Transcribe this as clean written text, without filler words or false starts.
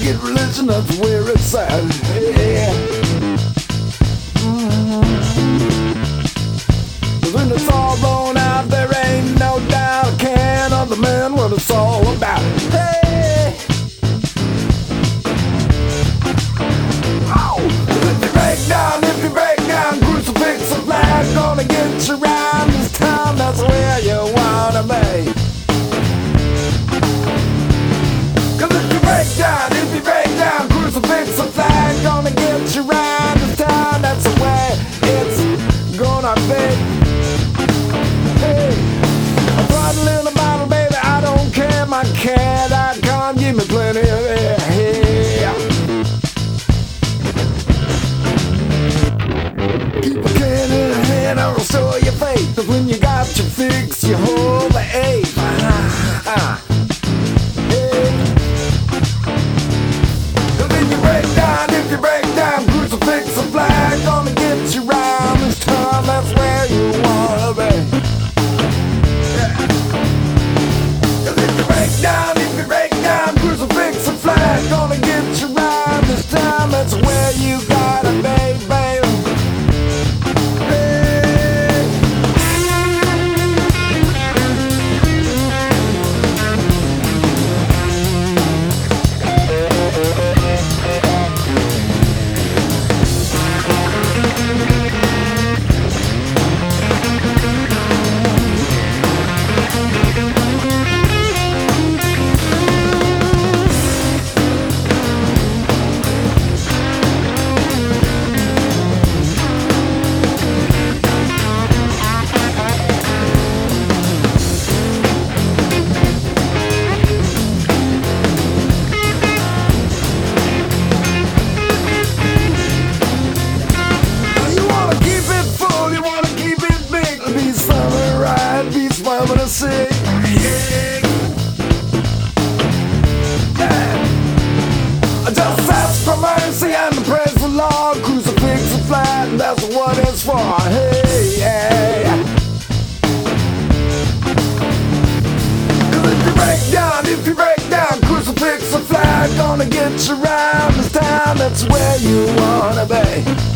get religion, that's where it's at. Yeah. When it's all blown out, there ain't no doubt. I can't understand what it's all about. Hey! Oh! If you break down, crucifix a flag, gonna get you round this town, that's where you wanna be. Cause if you break down, crucifix a flag, gonna get you round this town, that's where it's gonna be. Hey, I'm bottle in a bottle, baby, I don't care, my cat, I can't give me plenty of air. Hey. Keep a can in a hand, I'll restore your faith. Cause when you got your fix, you hold the eight. If you break down, crucifix a flag, gonna get you round this time, that's where you wanna be. Yeah. Cause if you break down, crucifix a flag, gonna get you round this time, that's where you gotta be, baby. I'm gonna sing. Yeah. Just ask for mercy and praise the Lord. Crucifix a flag, and that's what it's for. Hey, yeah. Cause if you break down, crucifix a flag, gonna get you round this town, that's where you wanna be.